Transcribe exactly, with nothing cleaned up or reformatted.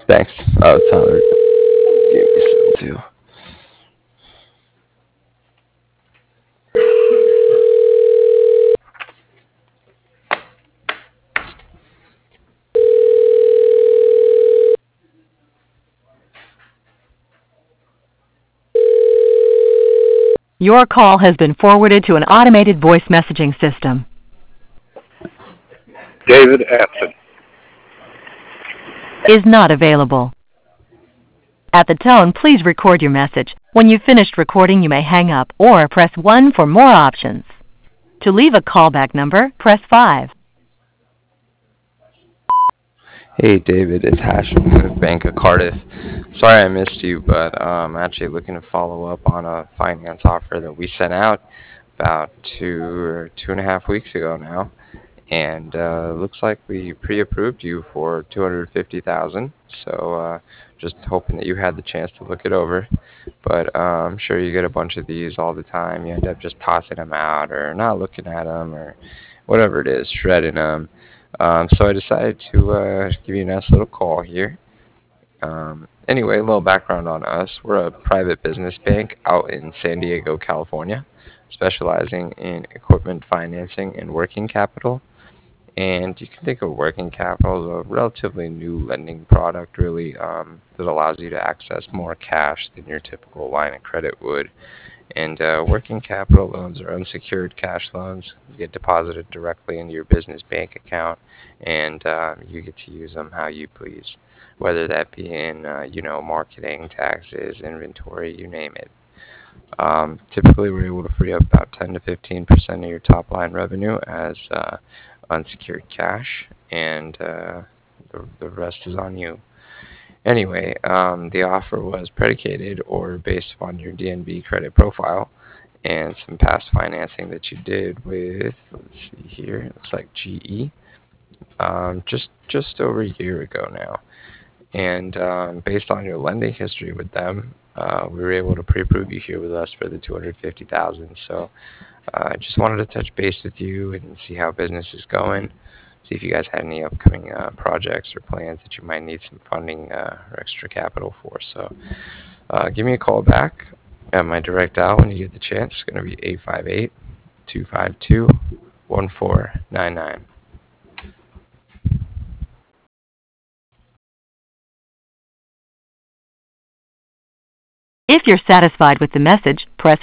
Thanks. Oh, Tyler gave me some too. Your call has been forwarded to an automated voice messaging system. David Anson. Is not available. At the tone, please record your message. When you've finished recording, you may hang up or press one for more options. To leave a callback number, press five. Hey, David, it's Hashim with Bank of Cardiff. Sorry I missed you, but um, I'm actually looking to follow up on a finance offer that we sent out about two or two and a half weeks ago now, and uh, looks like we pre-approved you for two hundred fifty thousand. So uh, just hoping that you had the chance to look it over. But uh, I'm sure you get a bunch of these all the time. You end up just tossing them out or not looking at them or whatever it is, shredding them. Um, so I decided to uh, give you a nice little call here. Um, anyway, a little background on us. We're a private business bank out in San Diego, California, specializing in equipment financing and working capital. And you can think of working capital as a relatively new lending product, really, um, that allows you to access more cash than your typical line of credit would. And uh, working capital loans are unsecured cash loans. You get deposited directly into your business bank account, and uh, you get to use them how you please, whether that be in, uh, you know, marketing, taxes, inventory, you name it. Um, typically, we're able to free up about ten to fifteen percent of your top line revenue as uh, unsecured cash, and uh, the, the rest is on you. Anyway, um, the offer was predicated or based upon your D N B credit profile and some past financing that you did with, let's see here, it looks like G E, um, just just over a year ago now. And um, based on your lending history with them, uh, we were able to pre-approve you here with us for the two hundred fifty thousand dollars. So I uh, just wanted to touch base with you and see how business is going. See if you guys had any upcoming uh, projects or plans that you might need some funding uh, or extra capital for. So uh, give me a call back at my direct dial when you get the chance. It's going to be eight five eight, two five two, one four nine nine. If you're satisfied with the message, press